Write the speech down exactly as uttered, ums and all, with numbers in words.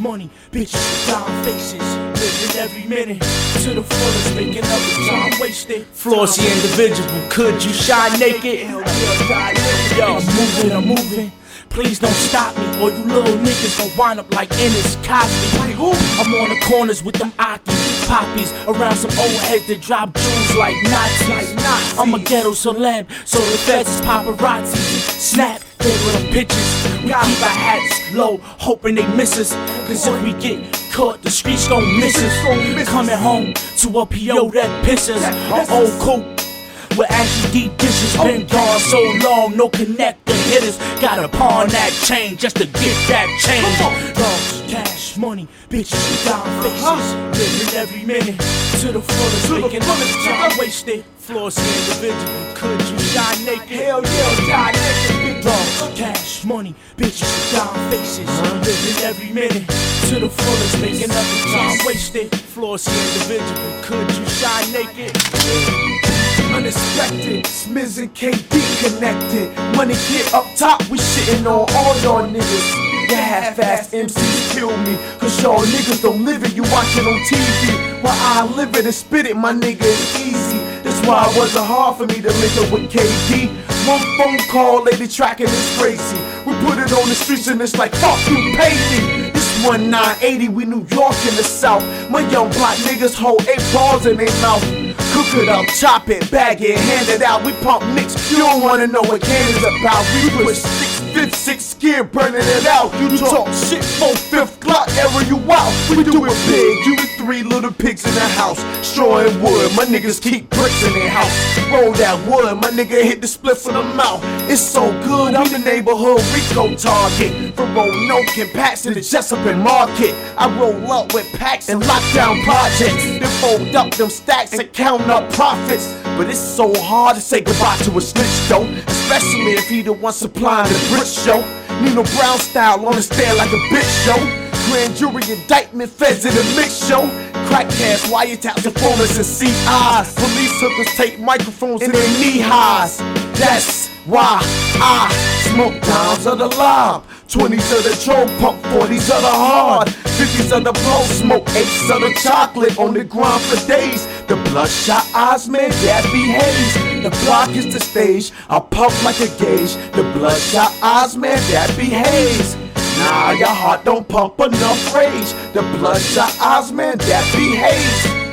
money, bitches, dime faces, living every minute to the fullest, making up the time wasted. Flossy individual, could you shine naked? Hell yeah, yo, I'm moving, I'm moving. Please don't stop me, or you little niggas gon' wind up like Ennis Cosby. I'm on the corners with them Aki poppies, around some old heads that drop jewels like Nazis. I'm a ghetto celeb, so the feds is paparazzi. Snap, they with them pictures. We keep our hats low, hoping they miss us. Cause if we get caught, the streets gon' miss us. Coming home to a P O that pisses. An old coupe with ashy deep dishes, been gone so long, no connector hitters. Gotta pawn that chain just to get that change. Dogs, cash, money, bitches, dime faces, living every minute to the fullest, making up the time wasted. Flossy individual, could you shine naked? Hell yeah, die naked. Dogs, cash, money, bitches, dime faces, living every minute to the fullest, making up the time wasted. Flossy individual, could you shine naked? Unexpected, Smiz and K D connected. Money get up top, we shitting on all y'all niggas. Yeah, half-ass M Cs kill me, cause y'all niggas don't live it, you watch it on T V. While I live it and spit it, my nigga, it's easy. That's why it wasn't hard for me to link up with K D. One phone call, lady tracking is crazy. We put it on the streets and it's like, fuck you, pay me. This one nine eighty, we New York in the South. My young black niggas hold eight balls in their mouth. Cook it up, chop it, bag it, hand it out. We pump nicks, you don't wanna know what can is about. We push six, fifth, sixth gear, burning it out. You talk shit, four, fifth Glock, error you out. We do it big, you the three little pigs in the house. Straw and wood, my niggas keep bricks in their house. Roll that wood, my nigga hit the split for the mouth. It's so good, I'm the neighborhood Rico target. From Roanoke and Pats in the Jessup and Market. I roll up with packs and lockdown projects. Then fold up them stacks and count up profits. But it's so hard to say goodbye to a snitch though, especially if he the one supplying the Brit show. Nino Brown style on the stand like a bitch show. Grand jury indictment, feds in the mix show. Crack cash, wiretaps, informers, and C Is. Police hookers take microphones in their knee highs. That's why I smoke dimes of the lob, twenties of the troll pump, forties of the hard, fifties of the blow smoke, eights of the chocolate on the grind for days. The bloodshot eyes, man, that behaves. The block is the stage, I puff like a gauge. The bloodshot eyes, man, that behaves. Nah, your heart don't pump enough rage. The bloodshot eyes, man, that behaves.